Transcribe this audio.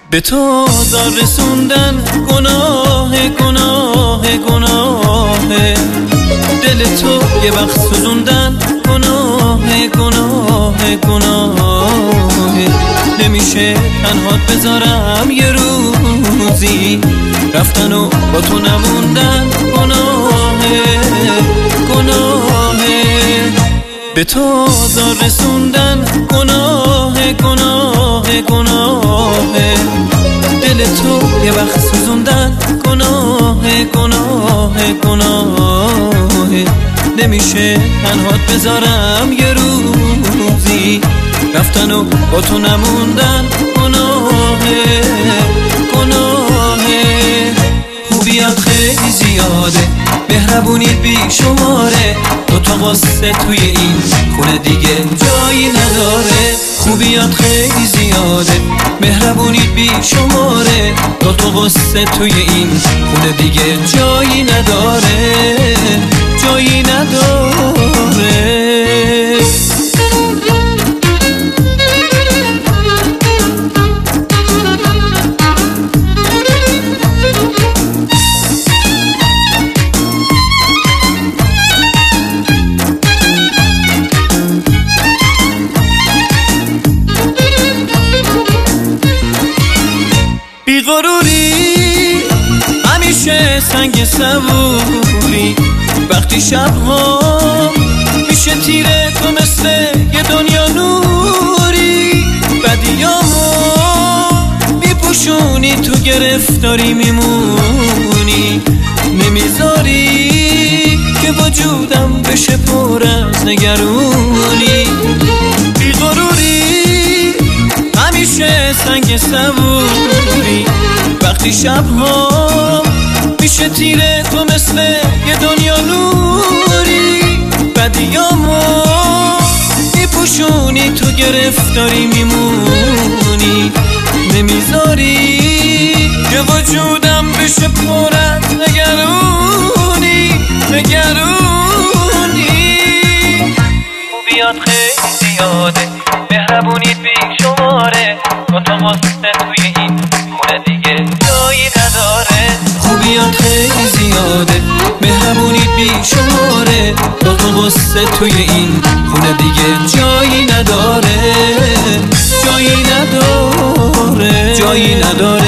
به تو آزار رسوندن گناه گناه گناهه، دل تو یه وقت سوزوندن گناه گناه گناهه. نمیشه تنهات بذارم یه روزی، رفتن و با تو نموندن گناهه گناهه. به تو آزار رسوندن گناه گناه گناهه، دل تو یه وقت سوزوندن گناه گناه گناهه. نمیشه تنهات بذارم یه روزی، رفتن و با تو نموندن گناهه گناهه. خوبیات خیلی زیاده، مهربونیت بی شماره، دوتا قصه توی این خونه دیگه جایی نداره. خوبیات خیلی زیاده، مهربونیت بی شماره، دوتا قصه توی این خونه دیگه جایی نداره جایی نداره. بی‌غروری همیشه سنگ صبوری، وقتی شبها میشه تیره تو مثل یه دنیا نوری. بدیامو میپوشونی تو گرفتاری میمونی، نمیذاری که وجودم بشه پر از نگرونی. بی‌غروری همیشه سنگ صبوری، وقتی شبها میشه تیره تو مثل یه دنیا نوری. بدیامو میپوشونی تو گرفتاری میمونی، نمیذاری که وجودم بشه پر از نگرونی نگرونی. خوبیات خیلی زیاده، مهربونیت بی شماره، دوتا قصه توی این خونه دیگه جایی نداره. خوبیات خیلی زیاده، مهربونیت بی شماره، دوتا قصه توی این خونه دیگه جایی نداره جایی نداره جایی نداره.